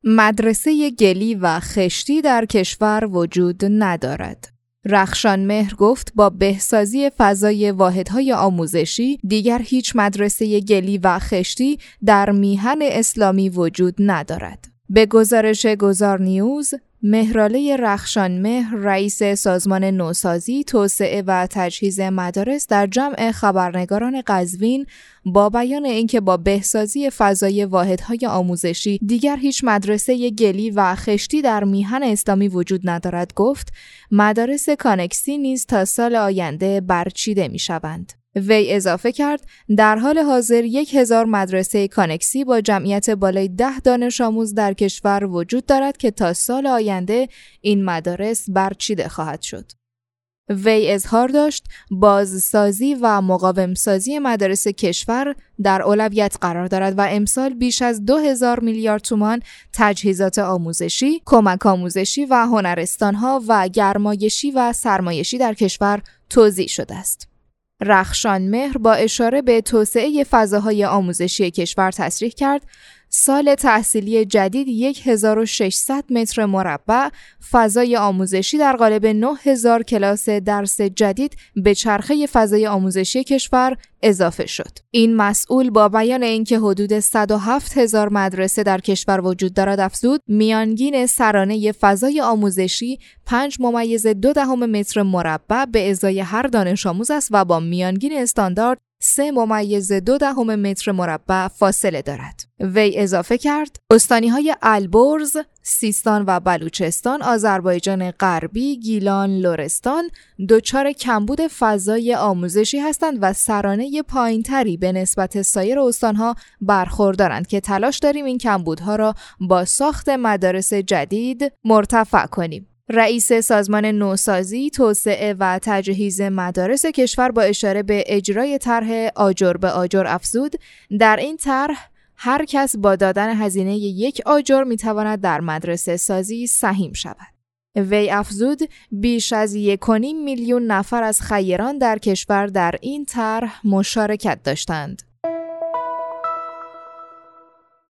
مدرسه گلی و خشتی در کشور وجود ندارد. رخشانمهر گفت با بهسازی فضای واحدهای آموزشی دیگر هیچ مدرسه گلی و خشتی در میهن اسلامی وجود ندارد. به گزارش گذارنیوز، مهراله رخشانمهر رئیس سازمان نوسازی، توسعه و تجهیز مدارس در جمع خبرنگاران قزوین با بیان اینکه با بهسازی فضای واحدهای آموزشی دیگر هیچ مدرسه گلی و خشتی در میهن اسلامی وجود ندارد گفت مدارس کانکسی نیز تا سال آینده برچیده می‌شوند. وی اضافه کرد در حال حاضر 1000 مدرسه کانکسی با جمعیت بالای 10 دانش آموز در کشور وجود دارد که تا سال آینده این مدارس برچیده خواهد شد. وی اظهار داشت بازسازی و مقاومسازی مدارس کشور در اولویت قرار دارد و امسال بیش از 2000 میلیارد تومان تجهیزات آموزشی، کمک آموزشی و هنرستان‌ها و گرمایشی و سرمایشی در کشور توزیع شده است. رخشانمهر با اشاره به توسعه فضاهای آموزشی کشور تصریح کرد سال تحصیلی جدید 1600 متر مربع فضای آموزشی در قالب 9000 کلاس درس جدید به چرخه فضای آموزشی کشور اضافه شد. این مسئول با بیان اینکه حدود 107000 مدرسه در کشور وجود دارد افزود میانگین سرانه فضای آموزشی 5.2 متر مربع به ازای هر دانش آموز است و با میانگین استاندارد 3.2 متر مربع فاصله دارد. وی اضافه کرد استانی‌های البرز، سیستان و بلوچستان، آذربایجان غربی، گیلان، لرستان دچار کمبود فضای آموزشی هستند و سرانه پایین‌تری به نسبت سایر استان‌ها برخوردارند که تلاش داریم این کمبودها را با ساخت مدارس جدید مرتفع کنیم. رئیس سازمان نوسازی، توسعه و تجهیز مدارس کشور با اشاره به اجرای طرح آجر به آجر افزود در این طرح هر کس با دادن هزینه 1 آجر میتواند در مدرسه سازی سهیم شود. وی افزود بیش از 1.5 میلیون نفر از خیران در کشور در این طرح مشارکت داشتند.